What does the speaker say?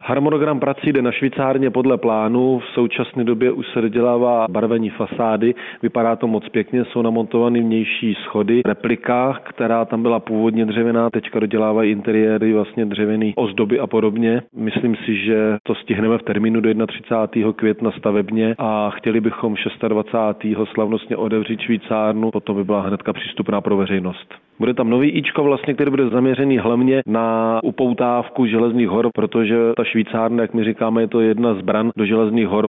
Harmonogram prací jde na švýcárně podle plánu. V současné době už se dodělává barvení fasády. Vypadá to moc pěkně, jsou namontovány vnější schody. Replika, která tam byla původně dřevěná, teďka dodělávají interiéry, vlastně dřevěný ozdoby a podobně. Myslím si, že to stihneme v termínu do 31. května stavebně a chtěli bychom 26. slavnostně otevřít švýcárnu, potom by byla hnedka přístupná pro veřejnost. Bude tam nový ičko vlastně, který bude zaměřený hlavně na upoutávku Železných hor, protože ta švýcárna, jak my říkáme, je to jedna z bran do Železných hor.